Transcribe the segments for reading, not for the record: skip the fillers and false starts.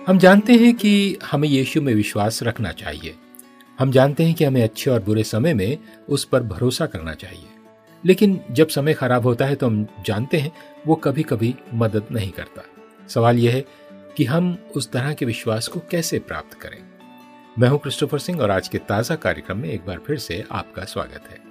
हम जानते हैं कि हमें यीशु में विश्वास रखना चाहिए। हम जानते हैं कि हमें अच्छे और बुरे समय में उस पर भरोसा करना चाहिए। लेकिन जब समय खराब होता है तो हम जानते हैं वो कभी कभी मदद नहीं करता। सवाल यह है कि हम उस तरह के विश्वास को कैसे प्राप्त करें। मैं हूं क्रिस्टोफर सिंह और आज के ताजा कार्यक्रम में एक बार फिर से आपका स्वागत है।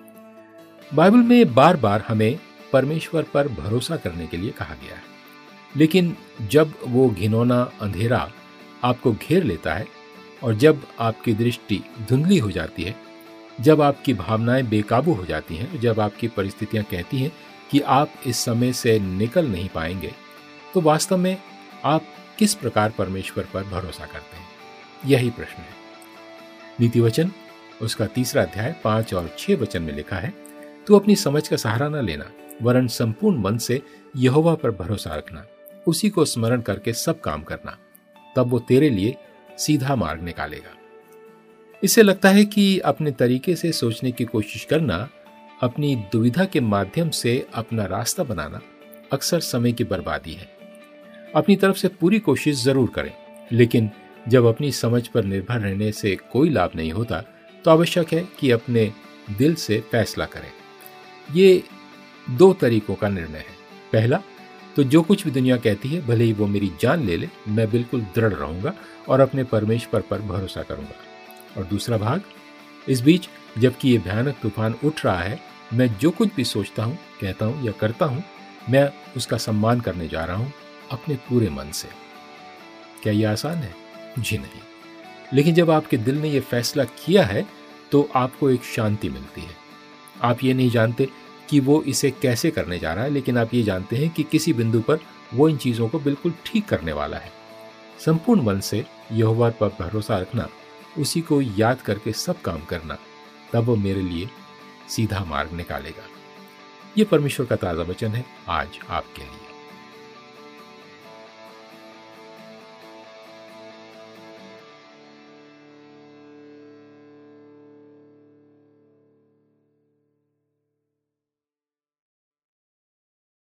बाइबल में बार बार हमें परमेश्वर पर भरोसा करने के लिए कहा गया है, लेकिन जब वो घिनौना अंधेरा आपको घेर लेता है और जब आपकी दृष्टि धुंधली हो जाती है, जब आपकी भावनाएं बेकाबू हो जाती हैं, जब आपकी परिस्थितियां कहती हैं कि आप इस समय से निकल नहीं पाएंगे, तो वास्तव में आप किस प्रकार परमेश्वर पर भरोसा करते हैं? यही प्रश्न है। नीति वचन उसका 3 अध्याय 5 और 6 वचन में लिखा है, तू अपनी समझ का सहारा न लेना, वरन संपूर्ण मन से यहोवा पर भरोसा रखना, उसी को स्मरण करके सब काम करना, तब वो तेरे लिए सीधा मार्ग निकालेगा। इससे लगता है कि अपने तरीके से सोचने की कोशिश करना, अपनी दुविधा के माध्यम से अपना रास्ता बनाना अक्सर समय की बर्बादी है। अपनी तरफ से पूरी कोशिश जरूर करें, लेकिन जब अपनी समझ पर निर्भर रहने से कोई लाभ नहीं होता तो आवश्यक है कि अपने दिल से फैसला करें। ये 2 तरीकों का निर्णय है। पहला, तो जो कुछ भी दुनिया कहती है, भले ही वो मेरी जान ले ले, मैं बिल्कुल दृढ़ रहूंगा और अपने परमेश्वर पर भरोसा करूंगा। और दूसरा भाग, इस बीच जबकि ये भयानक तूफान उठ रहा है, मैं जो कुछ भी सोचता हूं, कहता हूं या करता हूं, मैं उसका सम्मान करने जा रहा हूं अपने पूरे मन से। क्या यह आसान है? जी नहीं। लेकिन जब आपके दिल ने यह फैसला किया है तो आपको एक शांति मिलती है। आप ये नहीं जानते कि वो इसे कैसे करने जा रहा है, लेकिन आप ये जानते हैं कि किसी बिंदु पर वो इन चीजों को बिल्कुल ठीक करने वाला है। संपूर्ण मन से यहोवा पर भरोसा रखना, उसी को याद करके सब काम करना, तब वो मेरे लिए सीधा मार्ग निकालेगा। ये परमेश्वर का ताजा वचन है आज आपके लिए।